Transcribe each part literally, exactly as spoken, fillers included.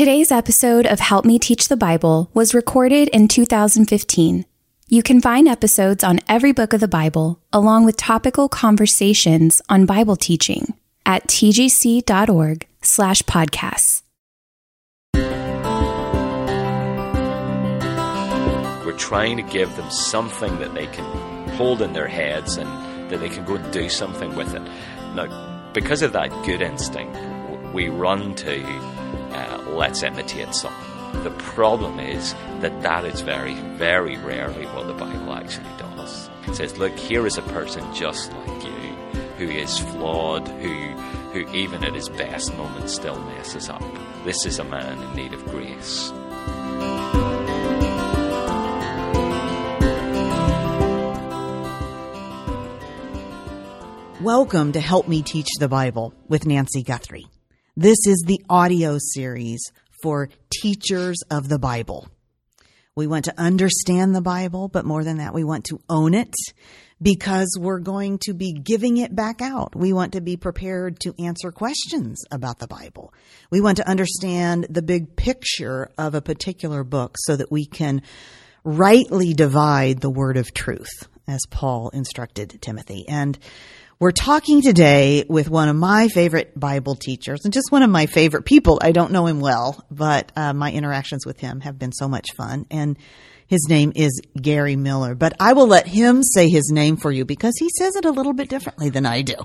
Today's episode of Help Me Teach the Bible was recorded in two thousand fifteen. You can find episodes on every book of the Bible, along with topical conversations on Bible teaching at tgc.org slash podcasts. We're trying to give them something that they can hold in their heads and that they can go and do something with it. Now, because of that good instinct, we run to uh, let's imitate something. The problem is that that is very, very rarely what the Bible actually does. It says, look, here is a person just like you, who is flawed, who, who even at his best moments still messes up. This is a man in need of grace. Welcome to Help Me Teach the Bible with Nancy Guthrie. This is the audio series for teachers of the Bible. We want to understand the Bible, but more than that, we want to own it because we're going to be giving it back out. We want to be prepared to answer questions about the Bible. We want to understand the big picture of a particular book so that we can rightly divide the word of truth, as Paul instructed Timothy. And we're talking today with one of my favorite Bible teachers and just one of my favorite people. I don't know him well, but uh, my interactions with him have been so much fun. And his name is Gary Miller. But I will let him say his name for you because he says it a little bit differently than I do.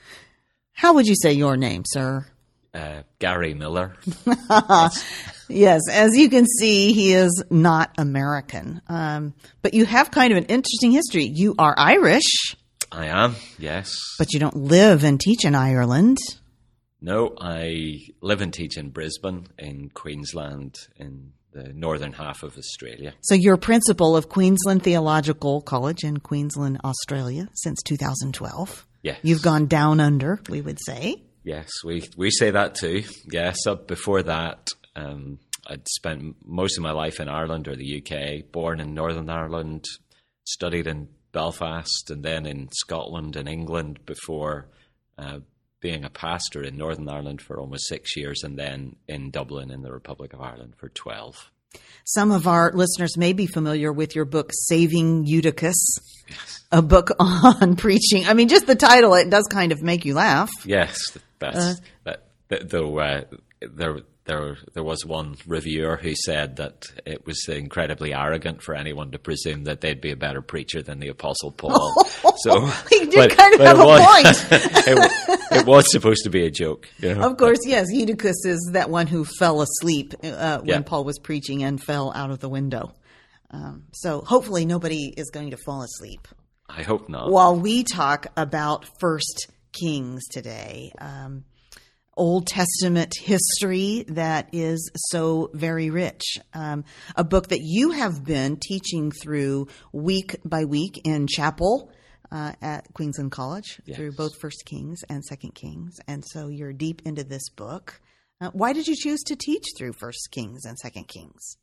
How would you say your name, sir? Uh, Gary Miller. Yes. Yes, as you can see, he is not American. Um, but you have kind of an interesting history. You are Irish. I am, yes. But you don't live and teach in Ireland. No, I live and teach in Brisbane, in Queensland, in the northern half of Australia. So you're principal of Queensland Theological College in Queensland, Australia, since two thousand twelve. Yes. You've gone down under, we would say. Yes, we, we say that too. Yes, up before that, um, I'd spent most of my life in Ireland or the U K, born in Northern Ireland, studied in Belfast and then in Scotland and England before uh, being a pastor in Northern Ireland for almost six years and then in Dublin in the Republic of Ireland for twelve. Some of our listeners may be familiar with your book, Saving Eutychus, yes. A book on preaching. I mean, just the title, it does kind of make you laugh. Yes, that's, uh, that, that, though uh, there There there was one reviewer who said that it was incredibly arrogant for anyone to presume that they'd be a better preacher than the Apostle Paul. So he did but, kind of but have a was, point. it, it was supposed to be a joke. You know? Of course, yes. Eutychus is that one who fell asleep uh, when yeah. Paul was preaching and fell out of the window. Um, so hopefully nobody is going to fall asleep. I hope not. While we talk about First Kings today, um, Old Testament history that is so very rich. Um, a book that you have been teaching through week by week in chapel uh, at Queensland College, yes. Through both First Kings and Second Kings. And so you're deep into this book. Uh, why did you choose to teach through First Kings and Second Kings?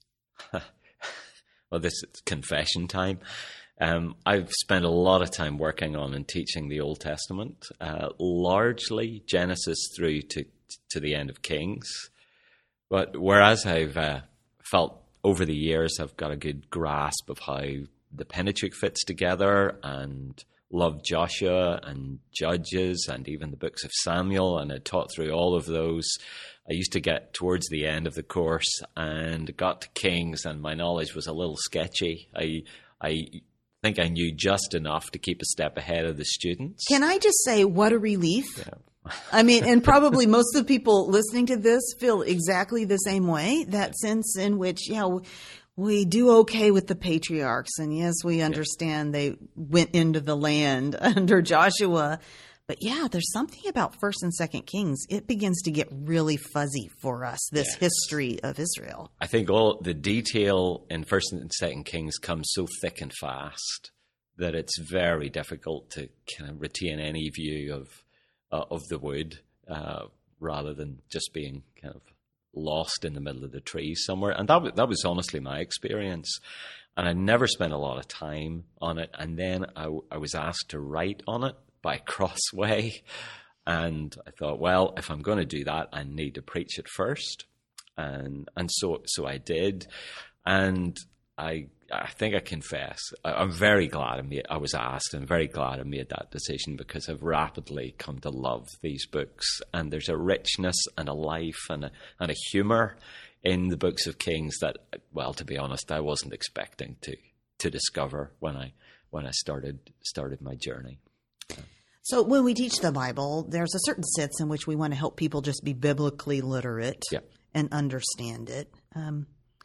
Well, this is confession time. Um, I've spent a lot of time working on and teaching the Old Testament, uh, largely Genesis through to to the end of Kings. But whereas I've uh, felt over the years I've got a good grasp of how the Pentateuch fits together and loved Joshua and Judges and even the books of Samuel, and I taught through all of those. I used to get towards the end of the course and got to Kings and my knowledge was a little sketchy. I I think I knew just enough to keep a step ahead of the students. Can I just say, what a relief? Yeah. I mean, and probably most of the people listening to this feel exactly the same way, that sense in which, you know, we do okay with the patriarchs. And yes, we understand yeah. they went into the land under Joshua. But yeah, there's something about First and Second Kings. It begins to get really fuzzy for us, this yes. history of Israel. I think all the detail in First and Second Kings comes so thick and fast that it's very difficult to kind of retain any view of uh, of the wood uh, rather than just being kind of lost in the middle of the trees somewhere. And that w- that was honestly my experience. And I never spent a lot of time on it. And then I, w- I was asked to write on it by Crossway. And I thought, well, if I'm going to do that, I need to preach it first. And and so so I did, and I I think I confess I, I'm very glad I made, I was asked, and very glad I made that decision, because I've rapidly come to love these books, and there's a richness and a life and a, and a humour in the books of Kings that, well, to be honest, I wasn't expecting to to discover when I when I started started my journey. So when we teach the Bible, there's a certain sense in which we want to help people just be biblically literate. Yeah. And understand it. Um,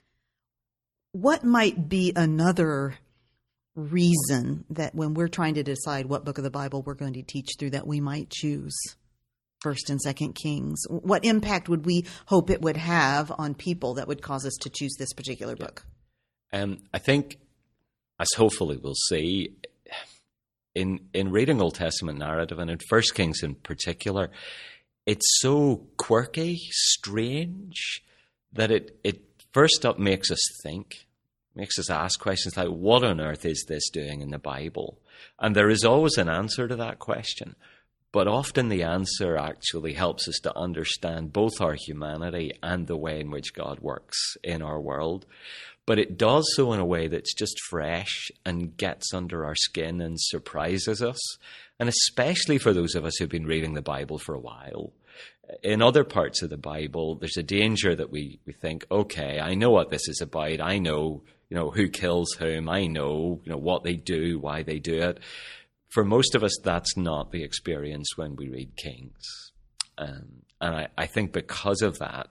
what might be another reason that when we're trying to decide what book of the Bible we're going to teach through, that we might choose First and Second Kings? What impact would we hope it would have on people that would cause us to choose this particular book? Um, I think, as hopefully we'll see, in in reading Old Testament narrative, and in First Kings in particular, it's so quirky, strange, that it, it first up makes us think, makes us ask questions like, what on earth is this doing in the Bible? And there is always an answer to that question, but often the answer actually helps us to understand both our humanity and the way in which God works in our world. But it does so in a way that's just fresh and gets under our skin and surprises us. And especially for those of us who've been reading the Bible for a while. In other parts of the Bible, there's a danger that we, we think, okay, I know what this is about. I know, you know, who kills whom. I know, you know, what they do, why they do it. For most of us, that's not the experience when we read Kings. Um, and I, I think because of that,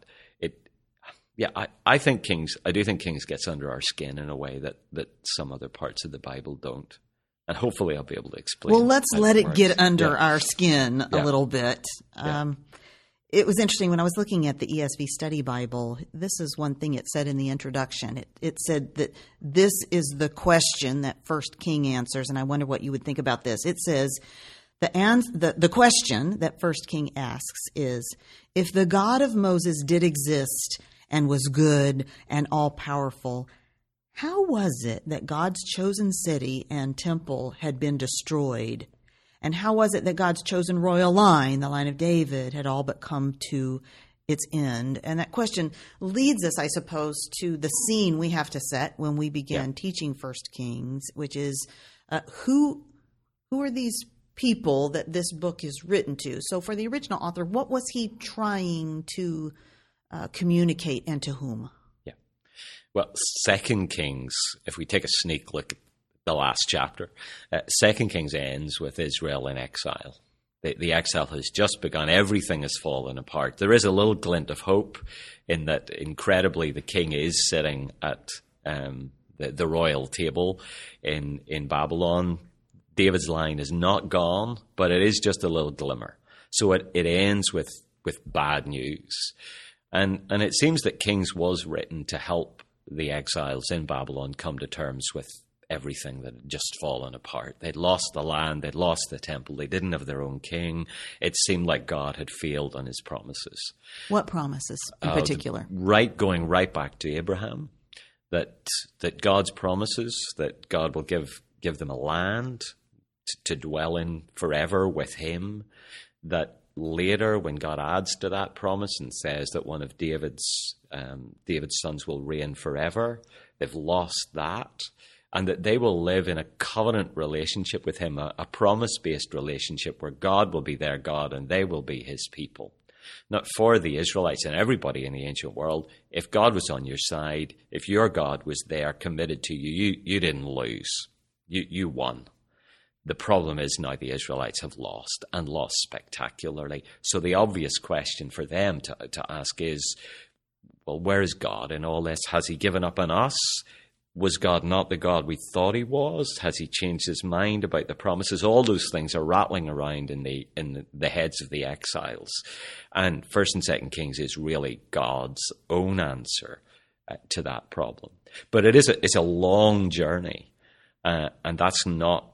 Yeah, I, I think Kings, I do think Kings gets under our skin in a way that, that some other parts of the Bible don't. And hopefully I'll be able to explain. Well, let's let it works. get under yeah. our skin a yeah. little bit. Yeah. Um, it was interesting when I was looking at the E S V Study Bible. This is one thing it said in the introduction. It, it said that this is the question that First King answers, and I wonder what you would think about this. It says, The, ans- the the question that First King asks is, if the God of Moses did exist and was good and all-powerful, how was it that God's chosen city and temple had been destroyed? And how was it that God's chosen royal line, the line of David, had all but come to its end? And that question leads us, I suppose, to the scene we have to set when we begin yeah. teaching First Kings, which is uh, who who are these people that this book is written to? So for the original author, what was he trying to uh, communicate, and to whom? Yeah. Well, Second Kings, if we take a sneak look at the last chapter, uh, Second Kings ends with Israel in exile. The, the exile has just begun. Everything has fallen apart. There is a little glint of hope in that, incredibly, the king is sitting at um, the, the royal table in, in Babylon. David's line is not gone, but it is just a little glimmer. So it, it ends with, with bad news. And and it seems that Kings was written to help the exiles in Babylon come to terms with everything that had just fallen apart. They'd lost the land, they'd lost the temple, they didn't have their own king. It seemed like God had failed on his promises. What promises in uh, particular? Right, going right back to Abraham, that that God's promises, that God will give give them a land to, to dwell in forever with him, that later, when God adds to that promise and says that one of David's um, David's sons will reign forever, they've lost that, and that they will live in a covenant relationship with him, a, a promise-based relationship where God will be their God and they will be his people. Not for the Israelites and everybody in the ancient world, if God was on your side, if your God was there committed to you, you, you didn't lose. You, you won. The problem is now the Israelites have lost, and lost spectacularly. So the obvious question for them to, to ask is, well, where is God in all this? Has he given up on us? Was God not the God we thought he was? Has he changed his mind about the promises? All those things are rattling around in the in the, the heads of the exiles. And First and Second Kings is really God's own answer uh, to that problem. But it is a, it's a long journey, uh, and that's not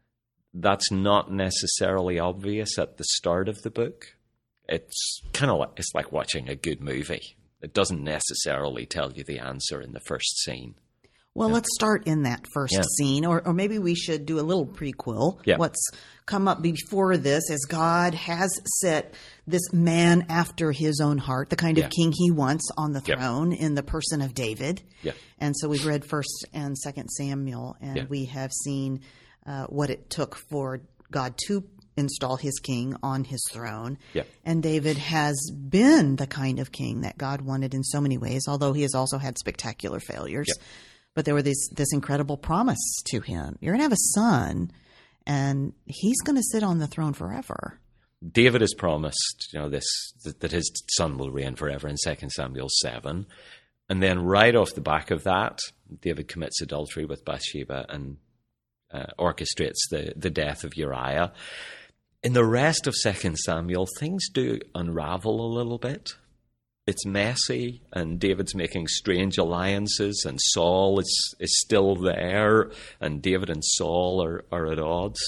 That's not necessarily obvious at the start of the book. It's kind of like, it's like watching a good movie. It doesn't necessarily tell you the answer in the first scene. Well, let's start in that first Yeah. scene, or, or maybe we should do a little prequel. Yeah. What's come up before this is God has set this man after his own heart, the kind of Yeah. king he wants on the Yeah. throne in the person of David. Yeah. And so we've read First and Second Samuel, and Yeah. we have seen uh, what it took for God to install his king on his throne. Yeah. And David has been the kind of king that God wanted in so many ways, although he has also had spectacular failures. Yeah. But there was this, this incredible promise to him. You're going to have a son, and he's going to sit on the throne forever. David has promised, you know, this that, that his son will reign forever in Second Samuel seven. And then right off the back of that, David commits adultery with Bathsheba and uh, orchestrates the, the death of Uriah. In the rest of Second Samuel, things do unravel a little bit. It's messy, and David's making strange alliances, and Saul is, is still there, and David and Saul are, are at odds.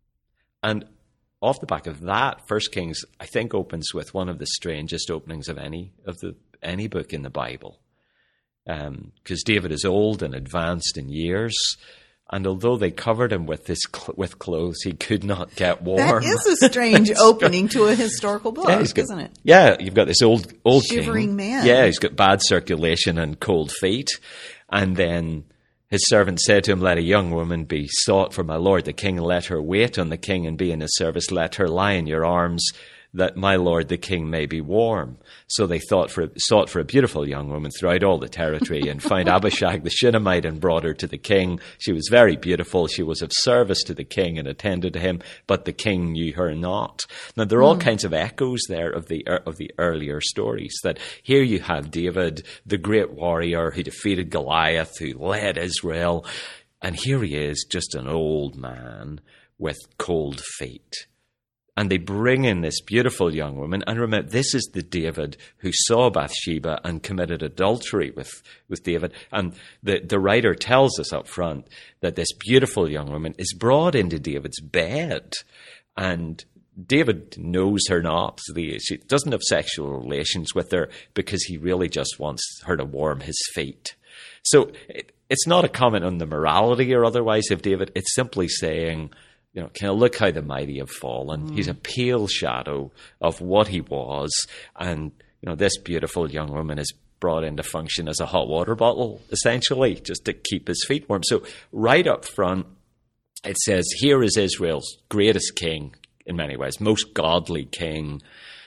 And off the back of that, First Kings, I think, opens with one of the strangest openings of any of the any book in the Bible. Because um, David is old and advanced in years, and although they covered him with this cl- with clothes, he could not get warm. That is a strange opening to a historical book, yeah, he's got, isn't it? Yeah, you've got this old old Shivering king. man. Yeah, he's got bad circulation and cold feet, and then his servant said to him, "Let a young woman be sought for my lord the king, and let her wait on the king and be in his service. Let her lie in your arms, that my lord the king may be warm." So they thought for, sought for a beautiful young woman throughout all the territory, and found Abishag the Shunammite, and brought her to the king. She was very beautiful. She was of service to the king and attended to him, but the king knew her not. Now, there are all mm. kinds of echoes there of the of the earlier stories, that here you have David, the great warrior who defeated Goliath, who led Israel, and here he is, just an old man with cold feet. And they bring in this beautiful young woman. And remember, this is the David who saw Bathsheba and committed adultery with, with David. And the, the writer tells us up front that this beautiful young woman is brought into David's bed. And David knows her not. She doesn't have sexual relations with her because he really just wants her to warm his feet. So it, it's not a comment on the morality or otherwise of David. It's simply saying, you know, kind of look how the mighty have fallen. Mm. He's a pale shadow of what he was. And, you know, this beautiful young woman is brought into function as a hot water bottle, essentially, just to keep his feet warm. So right up front, it says, here is Israel's greatest king in many ways, most godly king,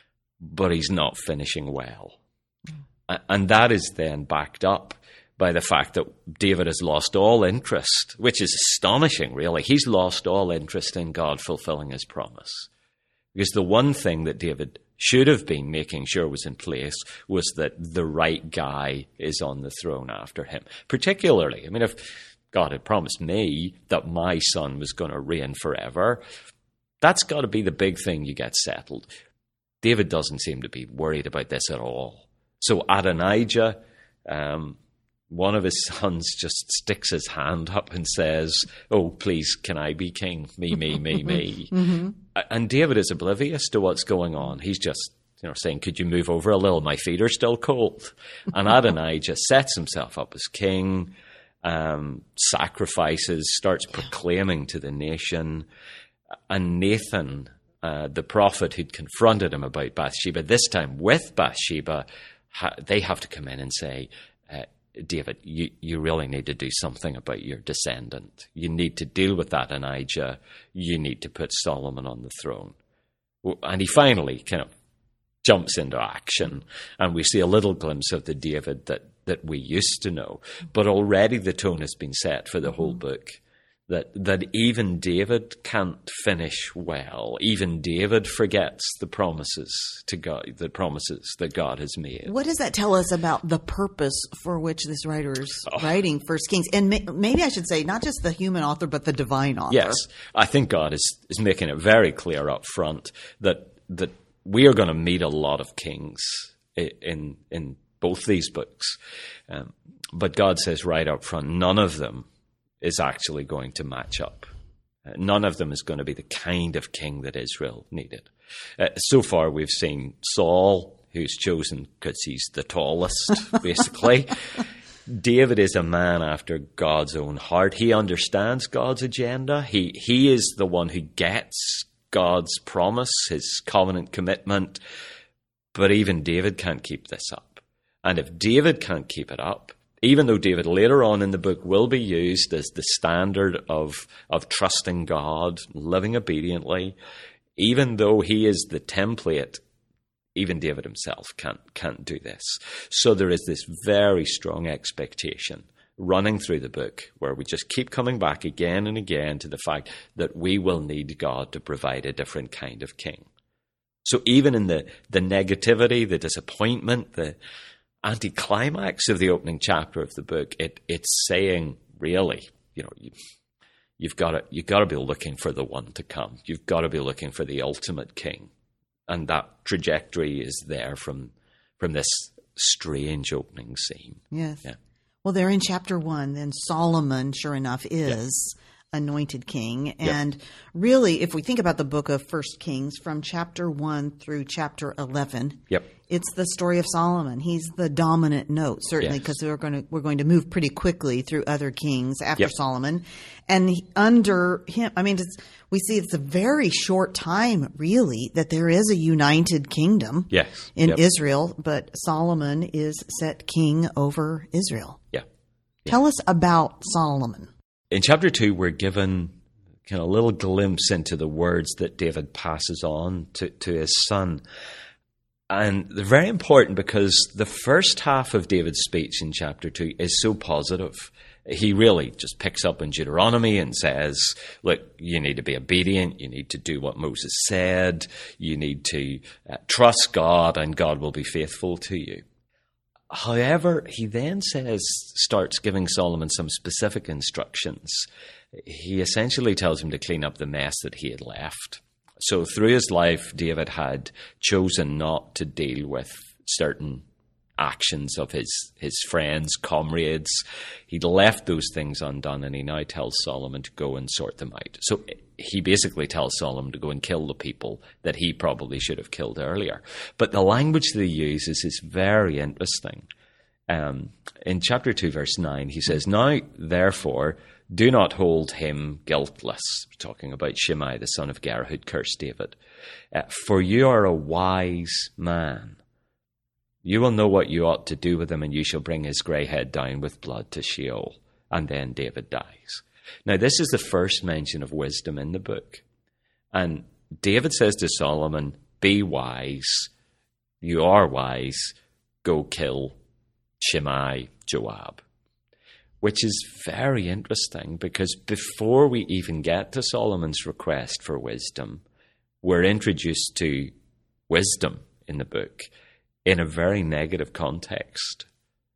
but he's not finishing well. Mm. And that is then backed up by the fact that David has lost all interest, which is astonishing, really. He's lost all interest in God fulfilling his promise. Because the one thing that David should have been making sure was in place was that the right guy is on the throne after him. Particularly, I mean, if God had promised me that my son was going to reign forever, that's got to be the big thing you get settled. David doesn't seem to be worried about this at all. So Adonijah, um, one of his sons, just sticks his hand up and says, "Oh, please, can I be king? Me, me, me, me." Mm-hmm. And David is oblivious to what's going on. He's just, you know, saying, "Could you move over a little? My feet are still cold." And Adonijah sets himself up as king, um, sacrifices, starts proclaiming to the nation. And Nathan, uh, the prophet who'd confronted him about Bathsheba, this time with Bathsheba, ha- they have to come in and say, uh, David, you, you really need to do something about your descendant. You need to deal with that, Adonijah. You need to put Solomon on the throne. And he finally kind of jumps into action, and we see a little glimpse of the David that, that we used to know. But already the tone has been set for the mm-hmm. whole book. That that even David can't finish well. Even David forgets the promises to God, the promises that God has made. What does that tell us about the purpose for which this writer is oh. writing First Kings? And may, maybe I should say not just the human author, but the divine author. Yes, I think God is is making it very clear up front that that we are going to meet a lot of kings in in both these books, um, but God says right up front, none of them is actually going to match up. Uh, none of them is going to be the kind of king that Israel needed. Uh, so far, we've seen Saul, who's chosen because he's the tallest, basically. David is a man after God's own heart. He understands God's agenda. He he is the one who gets God's promise, his covenant commitment. But even David can't keep this up. And if David can't keep it up, even though David later on in the book will be used as the standard of, of trusting God, living obediently, even though he is the template, even David himself can't can't do this. So there is this very strong expectation running through the book where we just keep coming back again and again to the fact that we will need God to provide a different kind of king. So even in the, the negativity, the disappointment, the anticlimax of the opening chapter of the book, it it's saying, really, you know, you, you've got to you've got to be looking for the one to come. You've got to be looking for the ultimate king. And that trajectory is there from from this strange opening scene. Yes. Yeah. Well, they're in chapter one. Then Solomon, sure enough, is yeah. anointed king. And yeah. really, if we think about the book of First Kings, from chapter one through chapter eleven, yep. it's the story of Solomon. He's the dominant note, certainly, because yes. we're going to we're going to move pretty quickly through other kings after yep. Solomon. And he, under him, I mean, it's, we see it's a very short time, really, that there is a united kingdom yes. in yep. Israel, but Solomon is set king over Israel. Yeah. yeah. Tell us about Solomon. In chapter two, we're given kind of a little glimpse into the words that David passes on to, to his son. And they're very important because the first half of David's speech in chapter two is so positive. He really just picks up in Deuteronomy and says, look, you need to be obedient. You need to do what Moses said. You need to uh, trust God, and God will be faithful to you. However, he then says, starts giving Solomon some specific instructions. He essentially tells him to clean up the mess that he had left. So through his life, David had chosen not to deal with certain actions of his, his friends, comrades. He'd left those things undone, and he now tells Solomon to go and sort them out. So he basically tells Solomon to go and kill the people that he probably should have killed earlier. But the language that he uses is very interesting. Um, in chapter two, verse nine, he says, now, therefore, do not hold him guiltless. We're talking about Shimei, the son of Gera, who'd cursed David. Uh, for you are a wise man. You will know what you ought to do with him, and you shall bring his grey head down with blood to Sheol. And then David dies. Now, this is the first mention of wisdom in the book. And David says to Solomon, be wise. You are wise. Go kill Shimei, Joab. Which is very interesting, because before we even get to Solomon's request for wisdom, we're introduced to wisdom in the book in a very negative context.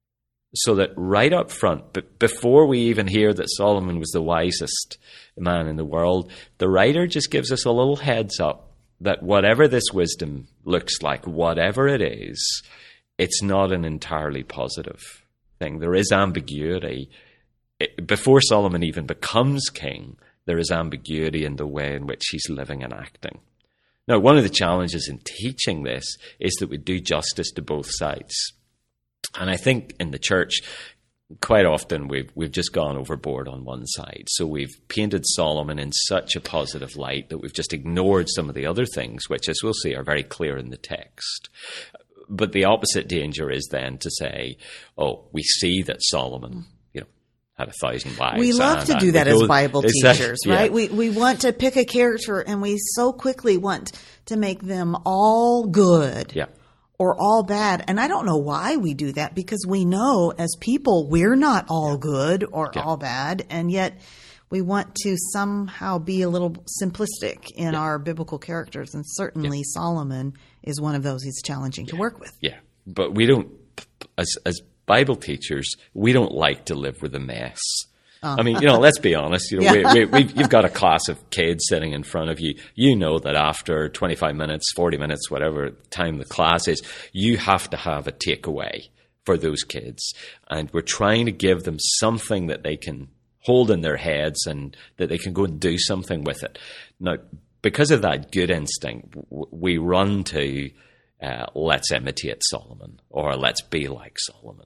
So that right up front, b- before we even hear that Solomon was the wisest man in the world, the writer just gives us a little heads up that whatever this wisdom looks like, whatever it is, it's not an entirely positive thing. There is ambiguity. It, before Solomon even becomes king, there is ambiguity in the way in which he's living and acting. Now, one of the challenges in teaching this is that we do justice to both sides. And I think in the church, quite often we've we've just gone overboard on one side. So we've painted Solomon in such a positive light that we've just ignored some of the other things, which, as we'll see, are very clear in the text. But the opposite danger is then to say, oh, we see that Solomon, you know, had a thousand wives. We love to do that as Bible teachers, right? Yeah. We we want to pick a character, and we so quickly want to make them all good. Yeah. Or all bad. And I don't know why we do that, because we know as people we're not all yeah. good or yeah. all bad, and yet we want to somehow be a little simplistic in yeah. our biblical characters, and certainly yeah. Solomon is one of those he's challenging yeah. to work with. Yeah, but we don't, as as Bible teachers, we don't like to live with a mess. Uh, I mean, you know, let's be honest. You know, yeah. we, we, we've, you've got a class of kids sitting in front of you. You know that after twenty-five minutes, forty minutes, whatever time the class is, you have to have a takeaway for those kids. And we're trying to give them something that they can hold in their heads and that they can go and do something with it. Now, because of that good instinct, we run to uh, let's imitate Solomon, or let's be like Solomon.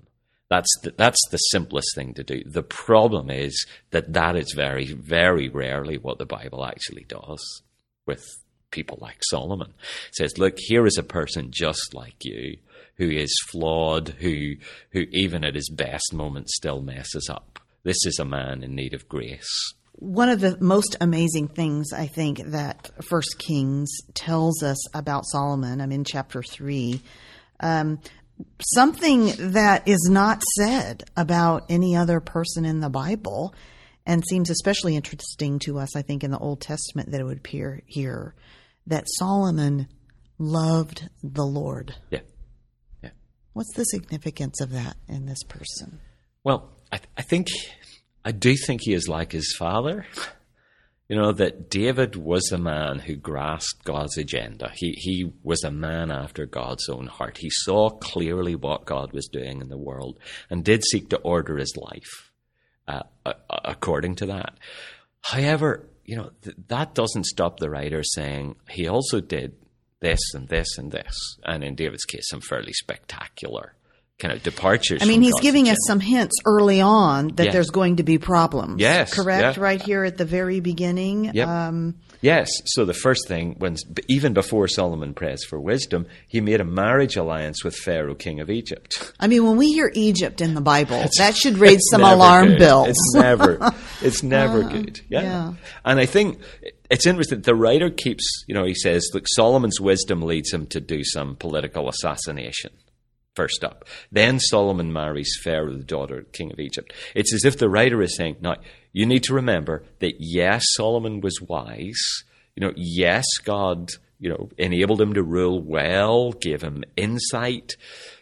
That's the, that's the simplest thing to do. The problem is that that is very, very rarely what the Bible actually does with people like Solomon. It says, look, here is a person just like you, who is flawed, who who even at his best moments still messes up. This is a man in need of grace. One of the most amazing things, I think, that First Kings tells us about Solomon, I'm in chapter three, um, something that is not said about any other person in the Bible, and seems especially interesting to us, I think, in the Old Testament that it would appear here, that Solomon loved the Lord. Yeah. Yeah. What's the significance of that in this person? Well, I, th- I think, I do think he is like his father. You know, that David was a man who grasped God's agenda. He he was a man after God's own heart. He saw clearly what God was doing in the world and did seek to order his life uh, uh, according to that. However, you know, th- that doesn't stop the writer saying he also did this and this and this. And in David's case, some fairly spectacular kind of departures. I mean, from he's God's giving agenda. us some hints early on that Yeah. there's going to be problems. Yes, Correct? yeah. Right here at the very beginning. Yep. Um, Yes. So the first thing, when even before Solomon prays for wisdom, he made a marriage alliance with Pharaoh, king of Egypt. I mean, when we hear Egypt in the Bible, that should raise some Never alarm good. bells. It's never, it's never Uh, good. Yeah. yeah. And I think it's interesting. The writer keeps, you know, he says, look, Solomon's wisdom leads him to do some political assassination. First up. Then Solomon marries Pharaoh, the daughter, king of Egypt. It's as if the writer is saying, now, you need to remember that yes, Solomon was wise. You know, yes, God, you know, enabled him to rule well, gave him insight,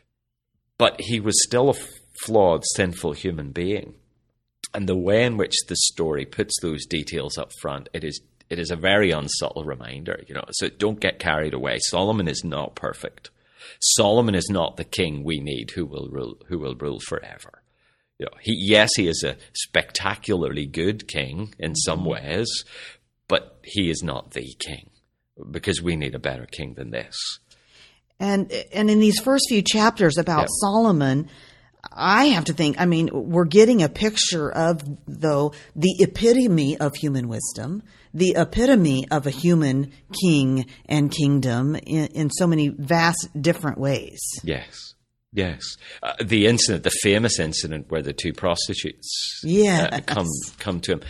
but he was still a flawed, sinful human being. And the way in which the story puts those details up front, it is it is a very unsubtle reminder, you know, so don't get carried away. Solomon is not perfect. Solomon is not the king we need who will rule who will rule forever. You know, he yes, he is a spectacularly good king in some ways, but he is not the king, because we need a better king than this. And and in these first few chapters about Yeah. Solomon, I have to think, I mean, we're getting a picture of, though, the epitome of human wisdom, the epitome of a human king and kingdom in, in so many vast different ways. Yes. Yes. Uh, the incident, the famous incident where the two prostitutes Yes. uh, come come to him.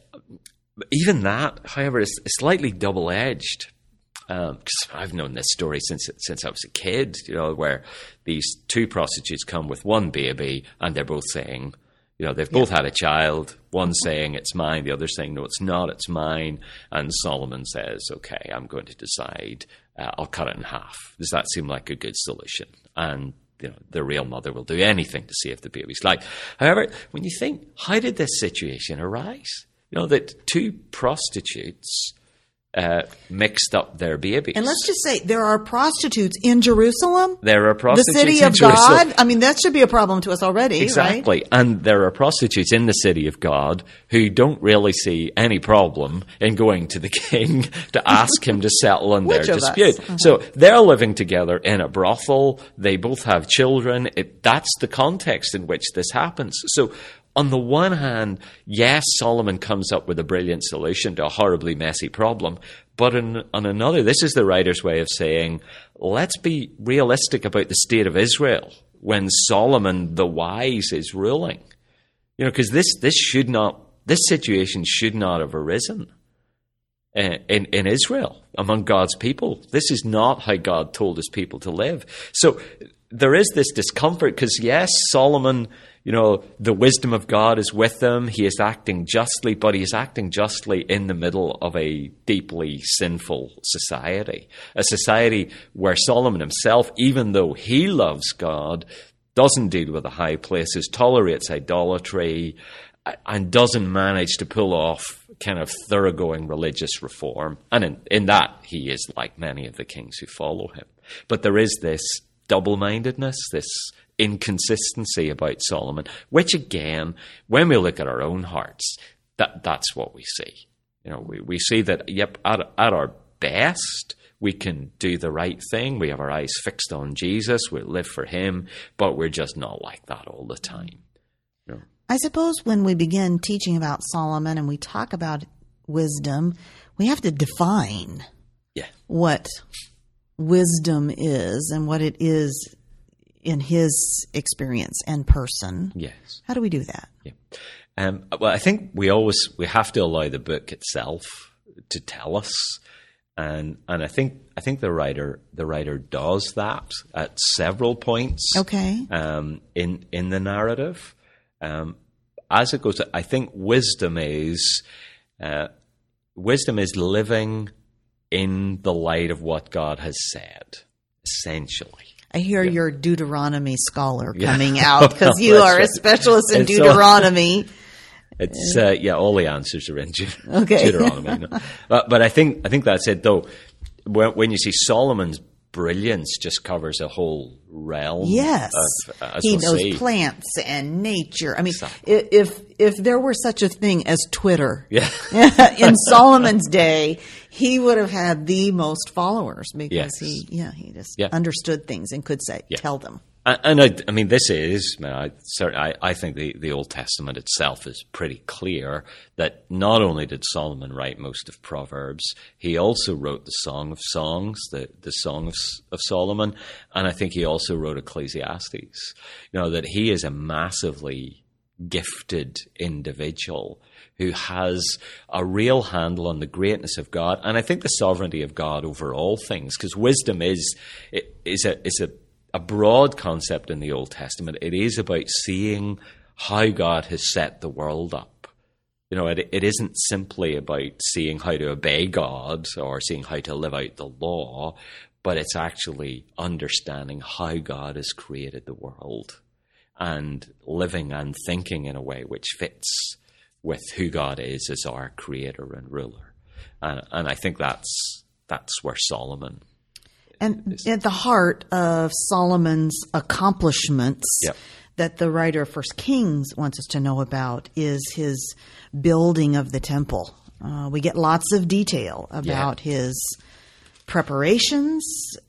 Even that, however, is slightly double-edged. Um, 'cause I've known this story since since I was a kid, you know, where these two prostitutes come with one baby and they're both saying, you know, they've both had a child, one saying it's mine, the other saying, no, it's not, it's mine. And Solomon says, okay, I'm going to decide, uh, I'll cut it in half. Does that seem like a good solution? And you know, the real mother will do anything to see if the baby's like. However, when you think, how did this situation arise? You know, that two prostitutes uh, mixed up their babies. And let's just say there are prostitutes in Jerusalem. There are The prostitutes city in of Jerusalem. God. I mean, that should be a problem to us already, Exactly. right? And there are prostitutes in the city of God who don't really see any problem in going to the king to ask him to settle on their Which of us? dispute. Uh-huh. So they're living together in a brothel. They both have children. It, that's the context in which this happens. So on the one hand, yes, Solomon comes up with a brilliant solution to a horribly messy problem. But in, on another, this is the writer's way of saying, let's be realistic about the state of Israel when Solomon the wise is ruling. You know, because this, this should not, this situation should not have arisen in, in, in Israel among God's people. This is not how God told his people to live. So there is this discomfort because, yes, Solomon, you know, the wisdom of God is with him. He is acting justly, but he is acting justly in the middle of a deeply sinful society. A society where Solomon himself, even though he loves God, doesn't deal with the high places, tolerates idolatry, and doesn't manage to pull off kind of thoroughgoing religious reform. And in, in that, he is like many of the kings who follow him. But there is this double-mindedness, this inconsistency about Solomon, which again, when we look at our own hearts, that that's what we see. You know, we, we see that, yep, at, at our best, we can do the right thing. We have our eyes fixed on Jesus. We live for him, but we're just not like that all the time. You know? I suppose when we begin teaching about Solomon and we talk about wisdom, we have to define yeah. what wisdom is and what it is in his experience and person. Yes. How do we do that? Yeah. Um, well, I think we always we have to allow the book itself to tell us, and and I think I think the writer the writer does that at several points. Okay. Um, in in the narrative, um, as it goes, I think wisdom is uh, wisdom is living in the light of what God has said, essentially. I hear Yeah. your Deuteronomy scholar Yeah. coming out because you That's are right. a specialist in It's all- Deuteronomy. It's uh, yeah, all the answers are in Deut- Okay. Deuteronomy. No. But, but I think I think that's it. Though, when, when you see Solomon's brilliance, just covers a whole realm. Yes, of, as he we'll knows see. plants and nature. I mean, Exactly. i- if if there were such a thing as Twitter, Yeah. in Solomon's day, he would have had the most followers because Yes. he, yeah, he just Yeah. understood things and could say, Yeah. tell them. And, and I, I mean, this is, man, I, cer- I, I think the, the Old Testament itself is pretty clear that not only did Solomon write most of Proverbs, he also wrote the Song of Songs, the, the Song of, S- of Solomon, and I think he also wrote Ecclesiastes. You know, that he is a massively gifted individual who has a real handle on the greatness of God, and I think the sovereignty of God over all things, because wisdom is, is a, is a, a broad concept in the Old Testament. It is about seeing how God has set the world up. You know, it, it isn't simply about seeing how to obey God or seeing how to live out the law, but it's actually understanding how God has created the world and living and thinking in a way which fits with who God is as our creator and ruler. And, and I think that's that's where Solomon And at the heart of Solomon's accomplishments Yep. that the writer of First Kings wants us to know about is his building of the temple. Uh, we get lots of detail about his preparations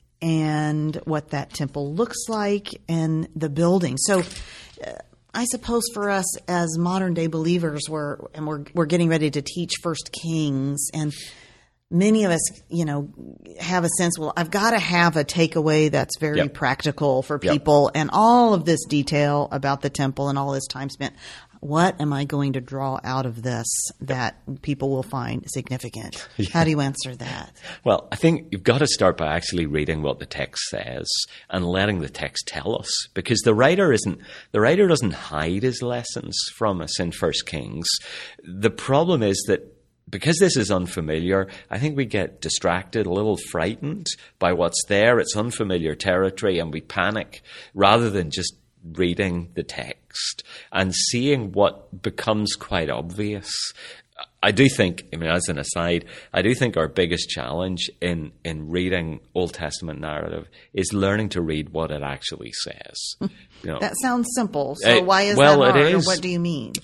and what that temple looks like and the building. So uh, I suppose for us as modern day believers, we're, and we're, we're getting ready to teach First Kings, and many of us, you know, have a sense, well, I've got to have a takeaway that's very Yep. practical for Yep. people, and all of this detail about the temple and all this time spent. What am I going to draw out of this that people will find significant? How do you answer that? Well, I think you've got to start by actually reading what the text says and letting the text tell us, because the writer isn't the writer doesn't hide his lessons from us in First Kings. The problem is that because this is unfamiliar, I think we get distracted, a little frightened by what's there. It's unfamiliar territory, and we panic rather than just reading the text and seeing what becomes quite obvious. I do think, I mean, as an aside, I do think our biggest challenge in, in reading Old Testament narrative is learning to read what it actually says. You know, That sounds simple. So Uh, why is well, that it hard? Or is. what do you mean?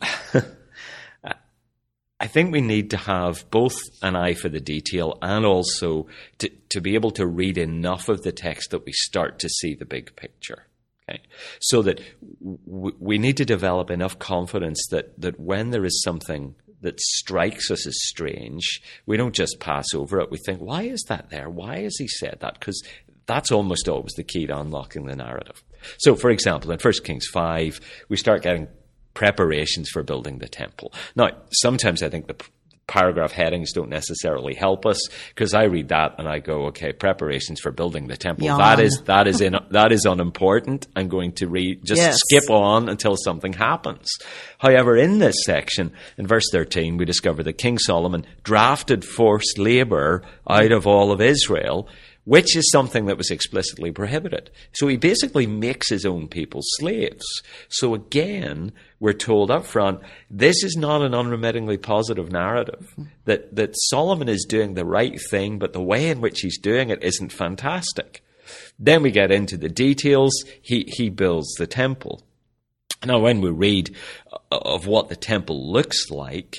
I think we need to have both an eye for the detail and also to, to be able to read enough of the text that we start to see the big picture. Okay? So that w- we need to develop enough confidence that, that when there is something that strikes us as strange, we don't just pass over it. We think, why is that there? Why has he said that? Because that's almost always the key to unlocking the narrative. So, for example, in First Kings five, we start getting preparations for building the temple. Now, sometimes I think the p- paragraph headings don't necessarily help us, because I read that and I go, okay, preparations for building the temple. Yawn. That is that is in, that is unimportant. I'm going to read just Yes. skip on until something happens. However, in this section, in verse thirteen, we discover that King Solomon drafted forced labor out of all of Israel, which is something that was explicitly prohibited. So he basically makes his own people slaves. So again, we're told up front, this is not an unremittingly positive narrative. That, that Solomon is doing the right thing, but the way in which he's doing it isn't fantastic. Then we get into the details. He, he builds the temple. Now, when we read of what the temple looks like,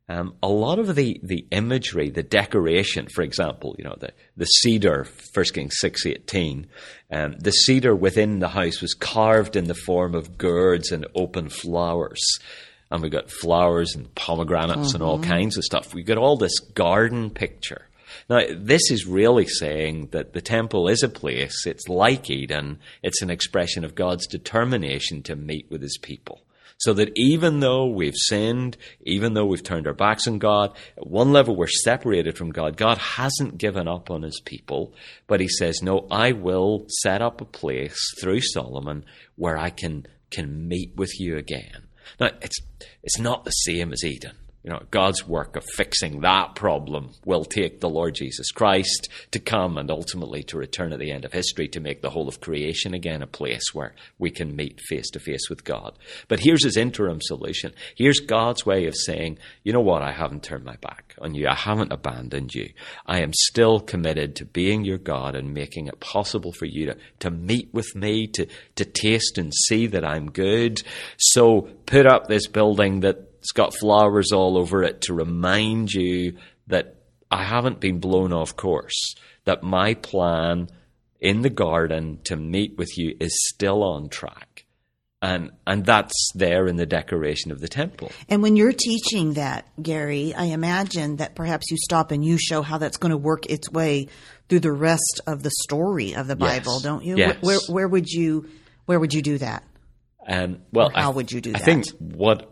Um, a lot of the, the imagery, the decoration, for example, you know, the, the cedar, First Kings six eighteen, um, the cedar within the house was carved in the form of gourds and open flowers. And we got flowers and pomegranates mm-hmm. and all kinds of stuff. We got all this garden picture. Now, this is really saying that the temple is a place, it's like Eden, it's an expression of God's determination to meet with his people. So that even though we've sinned, even though we've turned our backs on God, at one level we're separated from God. God hasn't given up on his people, but he says, no, I will set up a place through Solomon where I can, can meet with you again. Now, it's, it's not the same as Eden. You know, God's work of fixing that problem will take the Lord Jesus Christ to come and ultimately to return at the end of history to make the whole of creation again a place where we can meet face to face with God. But here's his interim solution. Here's God's way of saying, you know what, I haven't turned my back on you. I haven't abandoned you. I am still committed to being your God and making it possible for you to, to meet with me, to, to taste and see that I'm good. So put up this building that it's got flowers all over it to remind you that I haven't been blown off course, that my plan in the garden to meet with you is still on track. And and that's there in the decoration of the temple. And when you're teaching that, Gary, I imagine that perhaps you stop and you show how that's going to work its way through the rest of the story of the Bible, yes. don't you? Yes. Where, where would you where would you do that? Um, well, or how I, would you do I that? I think what...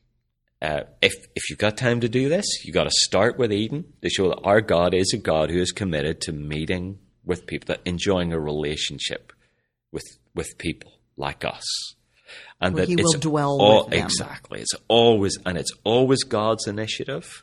Uh, if if you've got time to do this, you got to start with Eden to show that our God is a God who is committed to meeting with people, that enjoying a relationship with with people like us, and Where that he it's will dwell all, with them. Exactly, it's always and it's always God's initiative.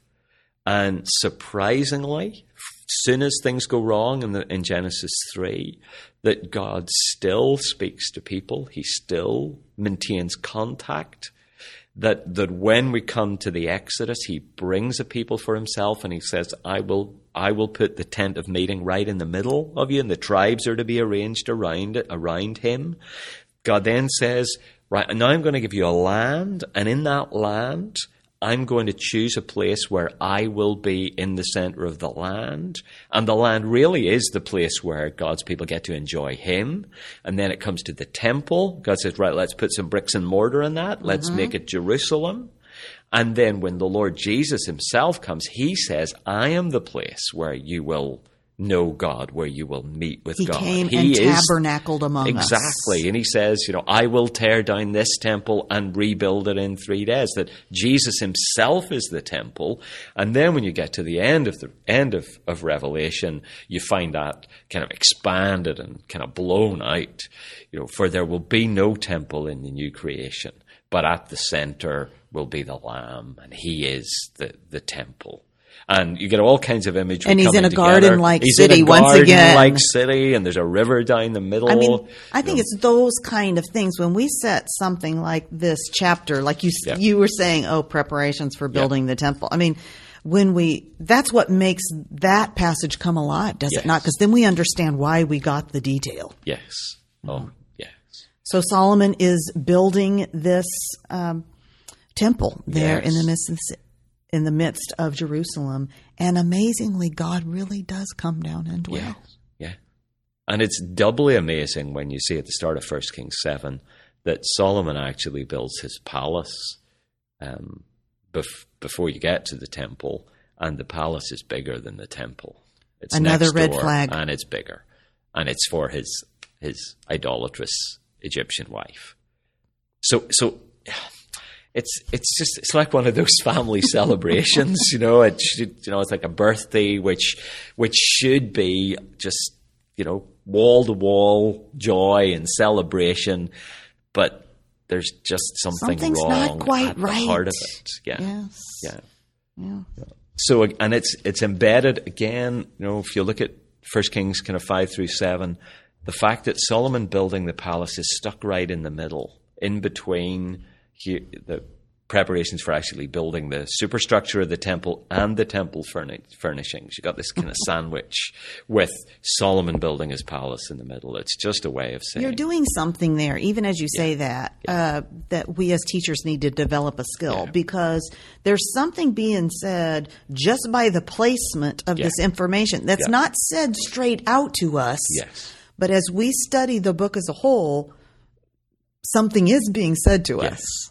And surprisingly, as soon as things go wrong in, the, in Genesis three, that God still speaks to people. He still maintains contact. That that when we come to the Exodus, he brings a people for himself, and he says, I will I will put the tent of meeting right in the middle of you, and the tribes are to be arranged around it, around him. God then says, right, and now I'm going to give you a land, and in that land, I'm going to choose a place where I will be in the center of the land. And the land really is the place where God's people get to enjoy him. And then it comes to the temple. God says, right, let's put some bricks and mortar in that. Let's mm-hmm. make it Jerusalem. And then when the Lord Jesus himself comes, he says, I am the place where you will know God, where you will meet with he God. Came he and is tabernacled among exactly. us. Exactly. And he says, you know, I will tear down this temple and rebuild it in three days. That Jesus himself is the temple. And then when you get to the end of the end of, of Revelation, you find that kind of expanded and kind of blown out. You know, for there will be no temple in the new creation, but at the center will be the Lamb, and he is the, the temple. And you get all kinds of imagery. And he's in a garden-like he's city in a once again. garden-like city, and there's a river down the middle. I mean, I think you know. it's those kind of things. When we set something like this chapter, like you Yeah. you were saying, oh, preparations for building Yeah. the temple. I mean, when we that's what makes that passage come alive, does Yes. it not? Because then we understand why we got the detail. Yes. Oh, yes. So Solomon is building this um, temple there Yes. in the midst of the city. In the midst of Jerusalem, and amazingly, God really does come down and dwell. Yeah, yeah. And it's doubly amazing when you see at the start of First Kings seven that Solomon actually builds his palace um, bef- before you get to the temple, and the palace is bigger than the temple. It's Another next red door, flag. and it's bigger, and it's for his his idolatrous Egyptian wife. So, so. It's it's just it's like one of those family celebrations, you know. It should, you know, it's like a birthday, which which should be just, you know, wall to wall joy and celebration, but there's just something Something's wrong not quite at right. the heart of it. Yeah, Yes. yeah. Yeah. So and it's it's embedded again. You know, if you look at First Kings kind of five through seven, the fact that Solomon building the palace is stuck right in the middle, in between. He, the preparations for actually building the superstructure of the temple and the temple furni- furnishings. You got this kind of sandwich with Solomon building his palace in the middle. It's just a way of saying you're doing something there, even as you say yeah. that, yeah. Uh, that we as teachers need to develop a skill, yeah. because there's something being said just by the placement of yeah. this information that's yeah. not said straight out to us. Yes. But as we study the book as a whole, something is being said to yes. us.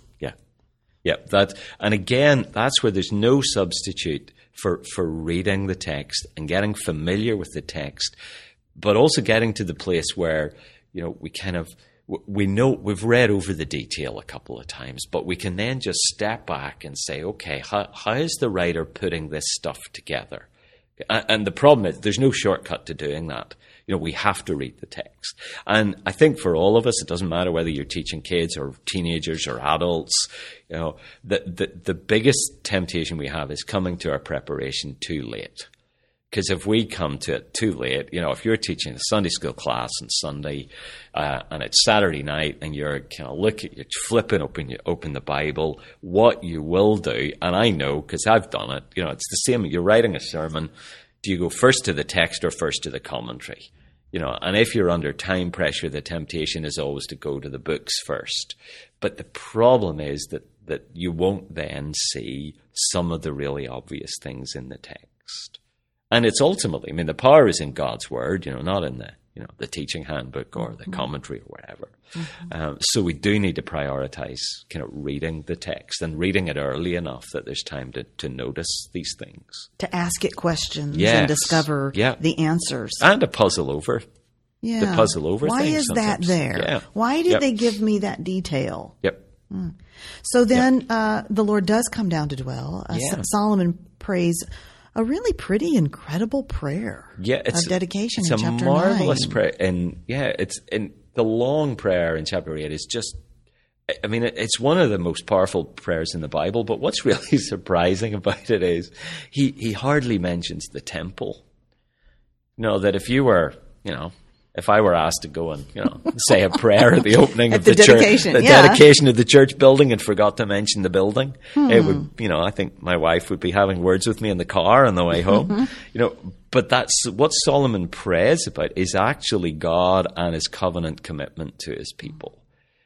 Yeah, that, and again, that's where there's no substitute for, for reading the text and getting familiar with the text, but also getting to the place where, you know, we kind of, we know, we've read over the detail a couple of times, but we can then just step back and say, okay, how, how is the writer putting this stuff together? And the problem is there's no shortcut to doing that. You know, we have to read the text. And I think for all of us, it doesn't matter whether you're teaching kids or teenagers or adults, you know, the, the, the biggest temptation we have is coming to our preparation too late. Because if we come to it too late, you know, if you're teaching a Sunday school class on Sunday uh, and it's Saturday night and you're kind of looking, you're flipping open, you open the Bible, what you will do, and I know because I've done it, you know, it's the same. You're writing a sermon. Do you go first to the text or first to the commentary? You know, and if you're under time pressure, the temptation is always to go to the books first. But the problem is that, that you won't then see some of the really obvious things in the text. And it's ultimately, I mean, the power is in God's word, you know, not in the, you know, the teaching handbook or the commentary or whatever. Mm-hmm. Um, so we do need to prioritize kind of reading the text and reading it early enough that there's time to, to notice these things. To ask it questions yes. and discover yeah. the answers. And to puzzle over. Yeah. To puzzle over Why things is sometimes. that there? Yeah. Why did yep. they give me that detail? Yep. Mm. So then yep. uh, the Lord does come down to dwell. Uh, yeah. Solomon prays a really pretty, incredible prayer yeah, it's, of dedication it's in a chapter marvelous nine. prayer. And yeah, it's and the long prayer in chapter eight is just, I mean, it's one of the most powerful prayers in the Bible, but what's really surprising about it is he, he hardly mentions the temple. You know, that if you were, you know, if I were asked to go and, you know, say a prayer at the opening of the, the church, the yeah. dedication of the church building and forgot to mention the building, hmm. it would, you know, I think my wife would be having words with me in the car on the way home, mm-hmm. you know, but that's what Solomon prays about is actually God and his covenant commitment to his people.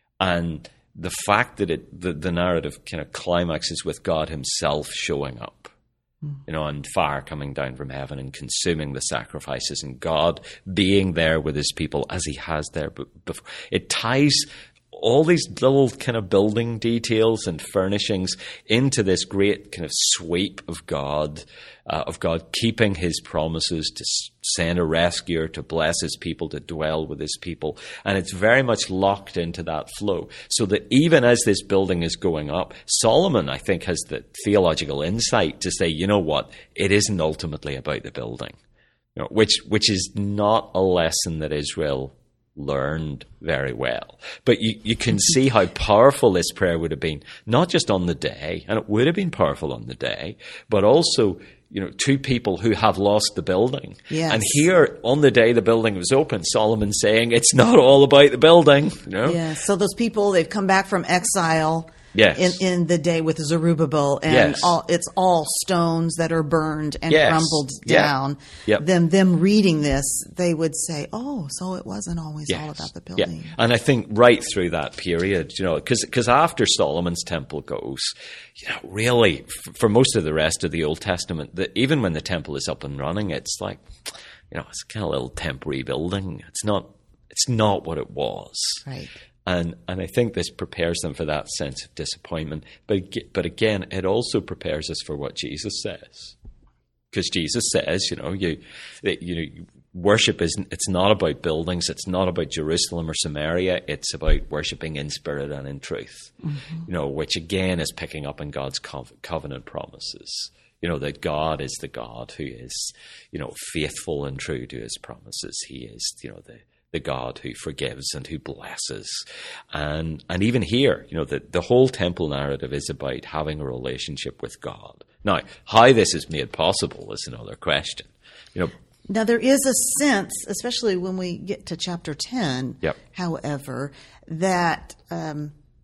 And the fact that it, the, the narrative kind of climaxes with God himself showing up. You know, and fire coming down from heaven and consuming the sacrifices, and God being there with his people as he has there before. It ties all these little kind of building details and furnishings into this great kind of sweep of God, uh, of God keeping his promises to send a rescuer, to bless his people, to dwell with his people. And it's very much locked into that flow. So that even as this building is going up, Solomon, I think, has the theological insight to say, you know what, it isn't ultimately about the building, you know, which which is not a lesson that Israel learned very well. But you, you can see how powerful this prayer would have been, not just on the day, and it would have been powerful on the day, but also, you know, to people who have lost the building. Yes. And here, on the day the building was open, Solomon saying, it's not all about the building. You know? Yeah, so those people, they've come back from exile. Yes. In, in the day with Zerubbabel, and yes. all, it's all stones that are burned and yes. crumbled yeah. down. Yep. Them them reading this, they would say, "Oh, so it wasn't always yes. all about the building." Yeah. And I think right through that period, you know, because because after Solomon's temple goes, you know, really f- for most of the rest of the Old Testament, the, even when the temple is up and running, it's like, you know, it's kind of a little temporary building. It's not it's not what it was. Right. And and I think this prepares them for that sense of disappointment. But but again, it also prepares us for what Jesus says, because Jesus says, you know, you you know, worship isn't. It's not about buildings. It's not about Jerusalem or Samaria. It's about worshiping in spirit and in truth. Mm-hmm. You know, which again is picking up on God's covenant promises. You know, that God is the God who is, you know, faithful and true to his promises. He is, you know, the the God who forgives and who blesses. And and even here, you know, the, the whole temple narrative is about having a relationship with God. Now, how this is made possible is another question. You know, now there is a sense, especially when we get to chapter ten, yep. however, that um,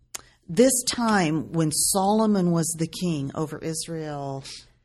this time when Solomon was the king over Israel,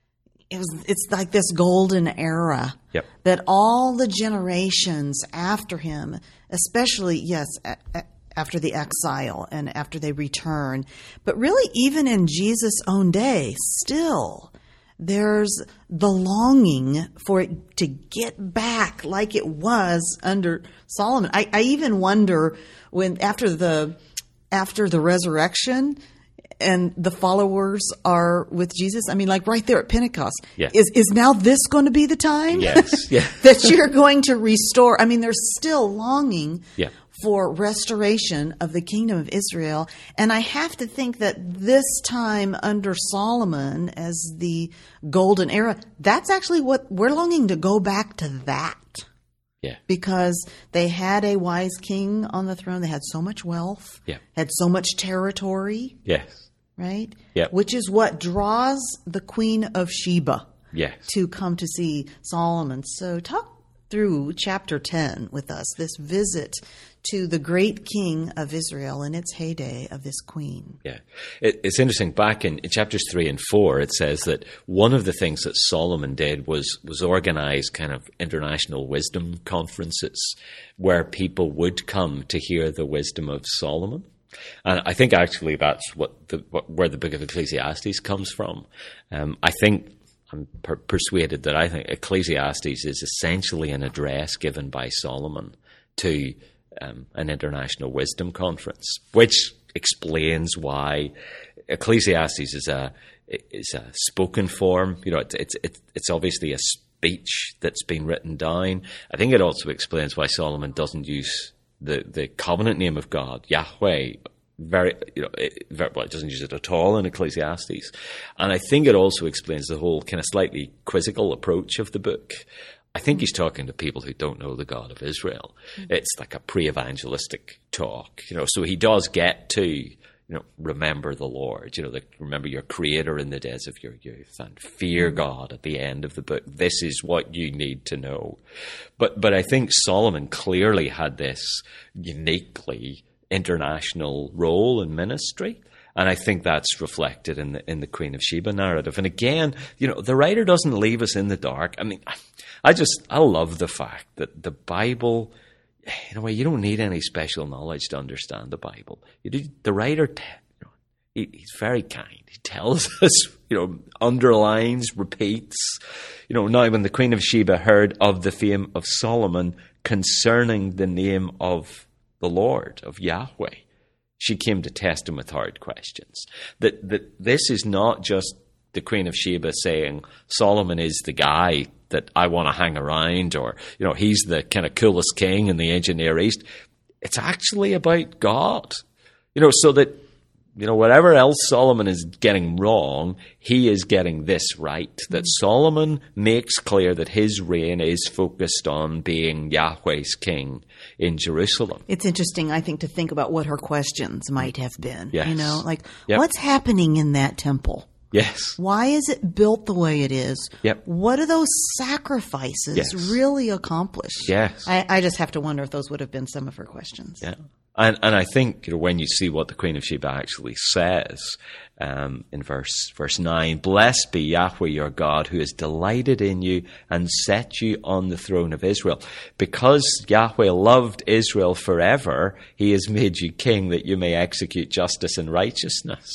it was, it's like this golden era. Yep. That all the generations after him, especially, yes, a, a, after the exile and after they return, but really even in Jesus' own day, still, there's the longing for it to get back like it was under Solomon. I, I even wonder when after the after the resurrection and the followers are with Jesus, I mean, like right there at Pentecost, yeah. is is now this going to be the time yes. yeah. that you're going to restore? I mean, there's still longing yeah. for restoration of the kingdom of Israel. And I have to think that this time under Solomon as the golden era, that's actually what we're longing to go back to that. Yeah. Because they had a wise king on the throne. They had so much wealth, yeah. had so much territory. Yes. Right? Yeah. Which is what draws the Queen of Sheba yes. to come to see Solomon. So talk through chapter ten with us, this visit to the great king of Israel in its heyday of this queen. Yeah. It, it's interesting. Back in, in chapters three and four, it says that one of the things that Solomon did was, was organize kind of international wisdom conferences where people would come to hear the wisdom of Solomon. And I think actually that's what the, what, where the book of Ecclesiastes comes from. Um, I think I'm per- persuaded that I think Ecclesiastes is essentially an address given by Solomon to um, an international wisdom conference, which explains why Ecclesiastes is a is a spoken form. You know, it's it's it's, it's obviously a speech that's been written down. I think it also explains why Solomon doesn't use the the covenant name of God, Yahweh. Very, you know, it, very, well, it doesn't use it at all in Ecclesiastes. And I think it also explains the whole kind of slightly quizzical approach of the book. I think he's talking to people who don't know the God of Israel. It's like a pre-evangelistic talk, you know, so he does get to, you know, remember the Lord, you know, like remember your creator in the days of your youth and fear God at the end of the book. This is what you need to know. But, but I think Solomon clearly had this uniquely international role in ministry. And I think that's reflected in the in the Queen of Sheba narrative. And again, you know, the writer doesn't leave us in the dark. I mean, I just, I love the fact that the Bible, in a way, you don't need any special knowledge to understand the Bible. You do, the writer, te- you know, he, he's very kind. He tells us, you know, underlines, repeats. You know, now when the Queen of Sheba heard of the fame of Solomon concerning the name of the Lord, of Yahweh, she came to test him with hard questions. That that this is not just the Queen of Sheba saying Solomon is the guy that I want to hang around, or you know he's the kind of coolest king in the ancient Near East. It's actually about God, you know, so that you know whatever else Solomon is getting wrong, he is getting this right. That Solomon makes clear that his reign is focused on being Yahweh's king in Jerusalem. It's interesting, I think, to think about what her questions might have been. Yes. You know, like Yep. what's happening in that temple? Yes. Why is it built the way it is? Yep. What do those sacrifices Yes. really accomplish? Yes. I, I just have to wonder if those would have been some of her questions. Yeah. And and I think you know when you see what the Queen of Sheba actually says um, in verse verse nine, blessed be Yahweh your God who has delighted in you and set you on the throne of Israel. Because Yahweh loved Israel forever, he has made you king that you may execute justice and righteousness.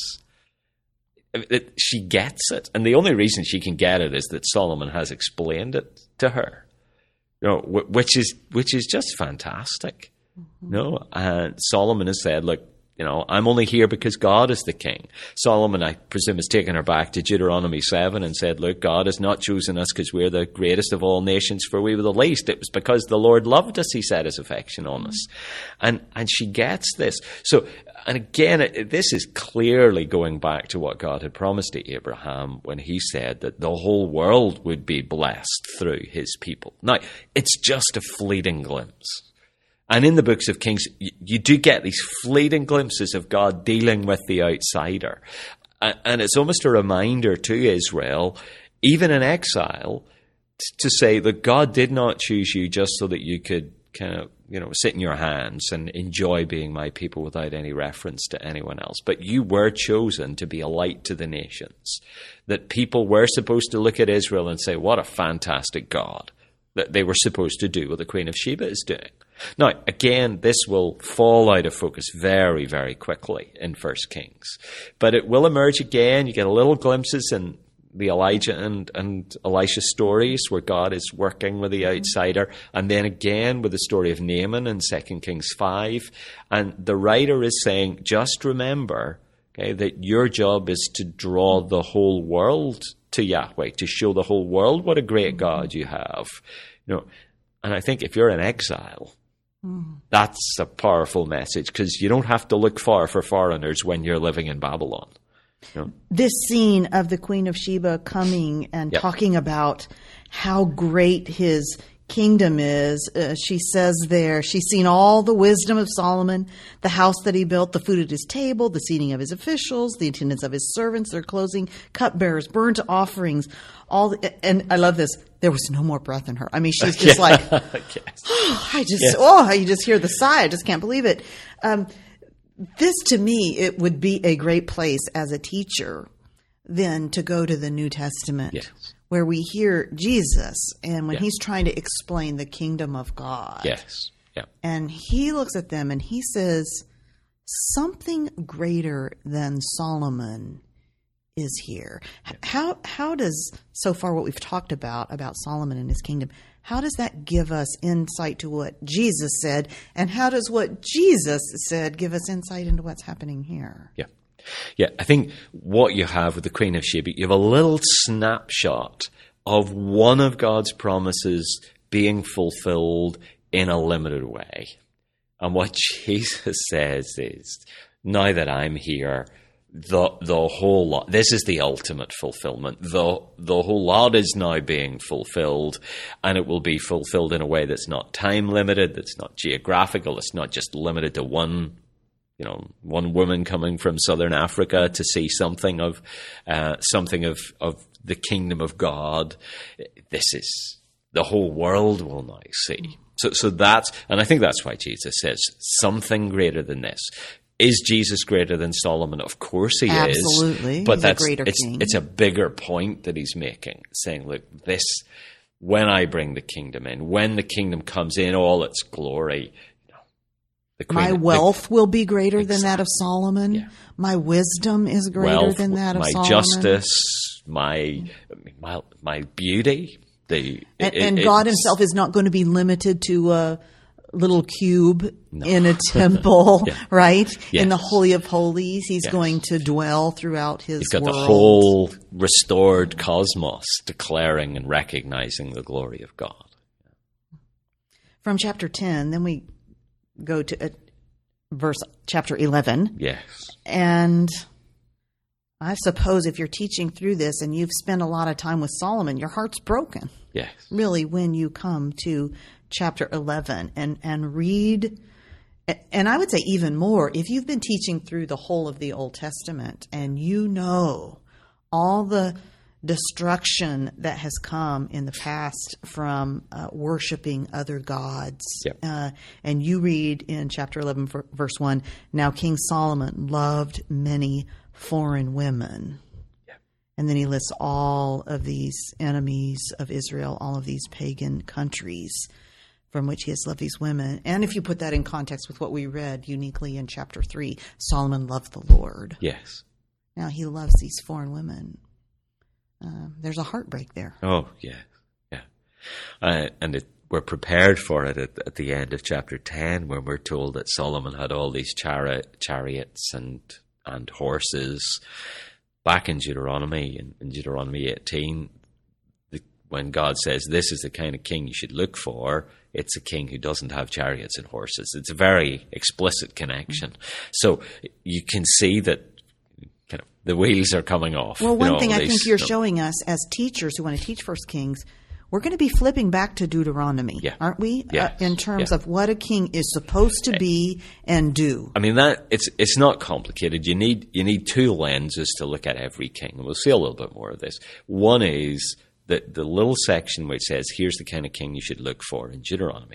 It, she gets it. And the only reason she can get it is that Solomon has explained it to her. You know, which is which is just fantastic. Mm-hmm. No, and Solomon has said, look, you know, I'm only here because God is the king. Solomon, I presume, has taken her back to Deuteronomy seven and said, look, God has not chosen us because we're the greatest of all nations, for we were the least. It was because the Lord loved us, he set his affection on us. And and she gets this. So, and again, it, this is clearly going back to what God had promised to Abraham when he said that the whole world would be blessed through his people. Now, it's just a fleeting glimpse. And in the books of Kings, you, you do get these fleeting glimpses of God dealing with the outsider. And, and it's almost a reminder to Israel, even in exile, t- to say that God did not choose you just so that you could kind of you know, sit in your hands and enjoy being my people without any reference to anyone else. But you were chosen to be a light to the nations, that people were supposed to look at Israel and say, what a fantastic God, that they were supposed to do what the Queen of Sheba is doing. Now, again, this will fall out of focus very, very quickly in First Kings. But it will emerge again. You get a little glimpses in the Elijah and, and Elisha stories where God is working with the outsider. And then again with the story of Naaman in Second Kings five. And the writer is saying, just remember, okay, that your job is to draw the whole world to Yahweh, to show the whole world what a great God you have. You know, and I think if you're in exile, mm. that's a powerful message, because you don't have to look far for foreigners when you're living in Babylon. You know? This scene of the Queen of Sheba coming and yep. talking about how great his kingdom is. Uh, she says there, she's seen all the wisdom of Solomon, the house that he built, the food at his table, the seating of his officials, the attendance of his servants, their clothing, cupbearers, burnt offerings, all the, and I love this. There was no more breath in her. I mean, she's just yeah. like, oh, I just, yes. oh, you just hear the sigh. I just can't believe it. Um, This, to me, it would be a great place as a teacher then to go to the New Testament, yes. where we hear Jesus, and when yeah. he's trying to explain the kingdom of God. Yes. Yeah. And he looks at them and he says, something greater than Solomon is here. Yeah. How how does, so far what we've talked about, about Solomon and his kingdom, how does that give us insight to what Jesus said? And how does what Jesus said give us insight into what's happening here? Yeah. Yeah, I think what you have with the Queen of Sheba, you have a little snapshot of one of God's promises being fulfilled in a limited way. And what Jesus says is, now that I'm here, The the whole lot, this is the ultimate fulfillment. The the whole lot is now being fulfilled, and it will be fulfilled in a way that's not time limited, that's not geographical, it's not just limited to one, you know, one woman coming from southern Africa to see something of uh, something of, of the kingdom of God. This is, the whole world will now see. So so that's, and I think that's why Jesus says something greater than this. Is Jesus greater than Solomon? Of course he Absolutely. is. Absolutely. But he's that's, a greater it's, king. It's a bigger point that he's making, saying, look, this, when I bring the kingdom in, when the kingdom comes in all its glory, you know, the queen, my wealth the, will be greater exactly. than that of Solomon. Yeah. My wisdom is greater wealth, than that of my Solomon. My justice, my, my, my beauty. The, and it, and it, God himself is not going to be limited to a little cube no. in a temple, yeah. right? Yes. In the Holy of Holies. He's yes. going to dwell throughout his He's got world. the whole restored cosmos declaring and recognizing the glory of God. From chapter ten, then we go to uh, verse chapter eleven. Yes. And I suppose if you're teaching through this and you've spent a lot of time with Solomon, your heart's broken. Yes. Really, when you come to chapter eleven and, and read, and I would say even more, if you've been teaching through the whole of the Old Testament and you know all the destruction that has come in the past from uh, worshiping other gods. Yep. Uh, and you read in chapter eleven, verse one, now King Solomon loved many foreign women. Yep. And then he lists all of these enemies of Israel, all of these pagan countries from which he has loved these women. And if you put that in context with what we read uniquely in chapter three, Solomon loved the Lord. Yes. Now he loves these foreign women. Uh, there's a heartbreak there. Oh, yeah, yeah. Uh, and it, we're prepared for it at, at the end of chapter ten, when we're told that Solomon had all these chari- chariots and and horses. Back in Deuteronomy, in, in Deuteronomy eighteen, the, when God says this is the kind of king you should look for, it's a king who doesn't have chariots and horses. It's a very explicit connection. Mm-hmm. So you can see that kind of the wheels are coming off. Well, one you know, thing I these, think you're you know, showing us as teachers who want to teach First Kings, we're going to be flipping back to Deuteronomy, yeah. aren't we? Yes. Uh, in terms yeah. of what a king is supposed to be and do. I mean, that it's it's not complicated. You need you need two lenses to look at every king, and we'll see a little bit more of this. One is the the little section which says, "Here's the kind of king you should look for" in Deuteronomy,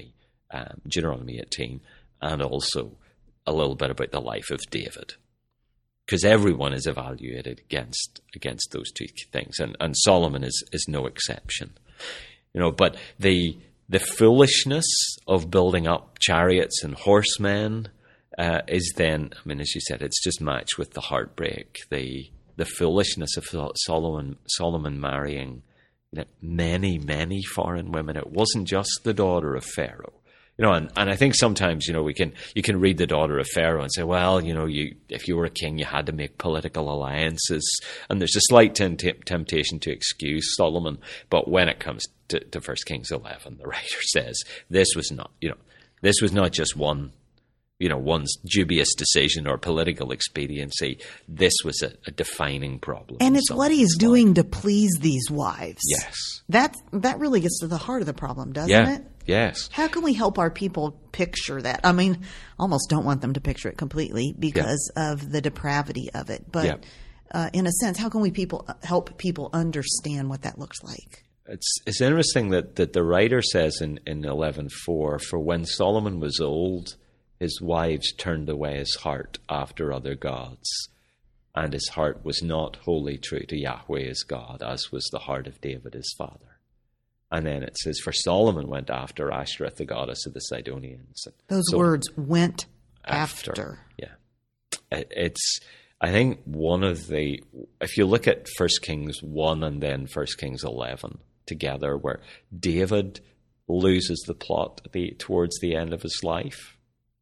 um, Deuteronomy eighteen, and also a little bit about the life of David. Because everyone is evaluated against against those two things, and, and Solomon is, is no exception. You know, but the the foolishness of building up chariots and horsemen uh, is then, I mean, as you said, it's just matched with the heartbreak, the the foolishness of Solomon Solomon marrying, you know, many many foreign women. It wasn't just the daughter of Pharaoh. You know, and, and I think sometimes, you know, we can you can read the daughter of Pharaoh and say, well, you know, you if you were a king, you had to make political alliances, and there's a slight tempt- temptation to excuse Solomon. But when it comes to, to First Kings eleven, the writer says this was not, you know, this was not just one, you know, one's dubious decision or political expediency. This was a, a defining problem. And it's what he's doing to please these wives. Yes, that that really gets to the heart of the problem, doesn't yeah. it? Yes. How can we help our people picture that? I mean, almost don't want them to picture it completely because yeah. of the depravity of it. But yeah. uh, in a sense, how can we people help people understand what that looks like? It's it's interesting that, that the writer says in, in eleven four, for when Solomon was old, his wives turned away his heart after other gods, and his heart was not wholly true to Yahweh his God, as was the heart of David his father. And then it says, for Solomon went after Ashtoreth, the goddess of the Sidonians. Those so, words, went after. after. Yeah. It, it's, I think one of the, if you look at First Kings one and then First Kings eleven together, where David loses the plot at the, towards the end of his life,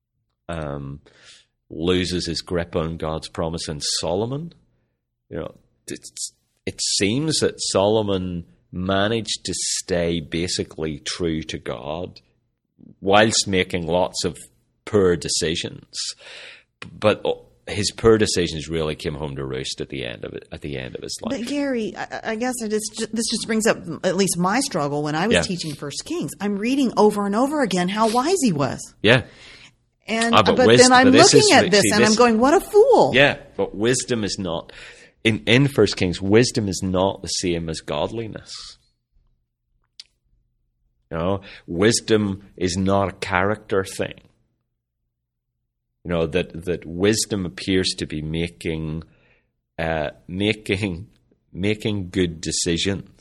um, loses his grip on God's promise, and Solomon, you know, it's, it seems that Solomon managed to stay basically true to God whilst making lots of poor decisions, but his poor decisions really came home to roost at the end of it. At the end of his life. But Gary, I, I guess it is, this just brings up at least my struggle when I was yeah. teaching First Kings. I'm reading over and over again how wise he was. Yeah. And ah, but, but wisdom, then I'm looking is, at this see, and this, I'm going, what a fool. Yeah, but wisdom is not. In, in First Kings, wisdom is not the same as godliness. You know, wisdom is not a character thing. You know, that, that wisdom appears to be making uh, making making good decisions.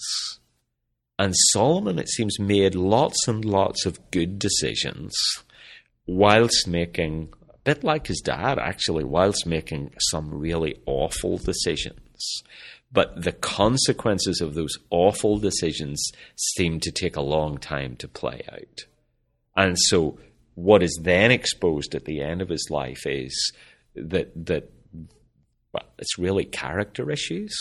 And Solomon, it seems, made lots and lots of good decisions whilst making, a bit like his dad actually, whilst making some really awful decisions. But the consequences of those awful decisions seem to take a long time to play out. And so what is then exposed at the end of his life is that, that well, it's really character issues.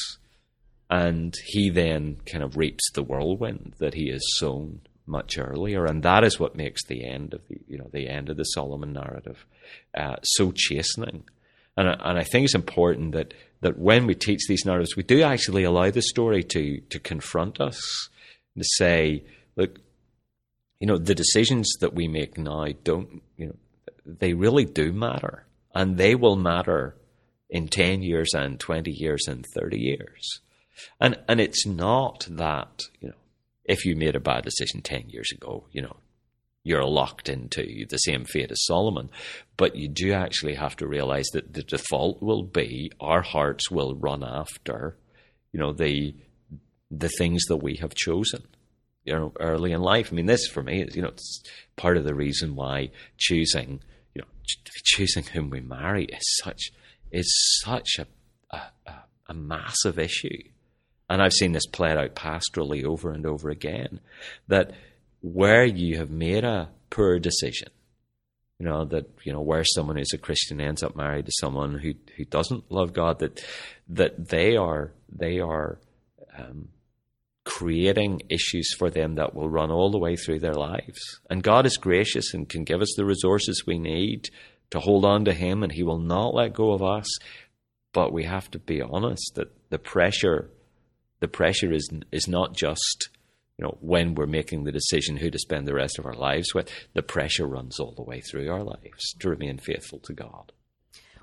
And he then kind of reaps the whirlwind that he has sown much earlier. And that is what makes the end of the, you know, the end of the Solomon narrative uh, so chastening. And, and I think it's important that that when we teach these narratives, we do actually allow the story to to confront us, to say, look, you know, the decisions that we make now don't, you know, they really do matter, and they will matter in ten years and twenty years and thirty years. And and it's not that, you know, if you made a bad decision ten years ago, you know, you're locked into the same fate as Solomon. But you do actually have to realize that the default will be our hearts will run after, you know, the the things that we have chosen, you know, early in life. I mean, this for me is, you know, it's part of the reason why choosing, you know, choosing whom we marry is such is such a a, a massive issue. And I've seen this played out pastorally over and over again, that where you have made a poor decision, you know, that, you know, where someone who's a Christian ends up married to someone who who doesn't love God, that that they are they are um, creating issues for them that will run all the way through their lives. And God is gracious and can give us the resources we need to hold on to Him, and He will not let go of us. But we have to be honest that the pressure, the pressure is is not just, you know, when we're making the decision who to spend the rest of our lives with. The pressure runs all the way through our lives to remain faithful to God.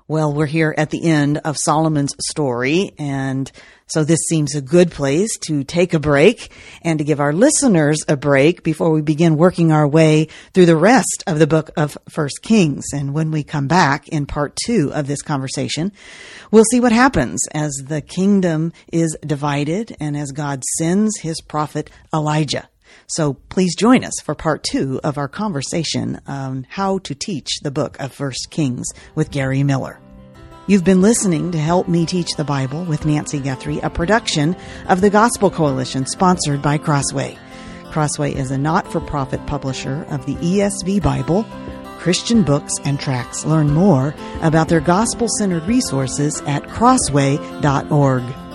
Well, we're here at the end of Solomon's story, and so this seems a good place to take a break and to give our listeners a break before we begin working our way through the rest of the book of First Kings. And when we come back in part two of this conversation, we'll see what happens as the kingdom is divided and as God sends his prophet Elijah. So please join us for part two of our conversation on how to teach the book of First Kings with Gary Miller. You've been listening to Help Me Teach the Bible with Nancy Guthrie, a production of the Gospel Coalition sponsored by Crossway. Crossway is a not-for-profit publisher of the E S V Bible, Christian books, and tracts. Learn more about their gospel-centered resources at crossway dot org.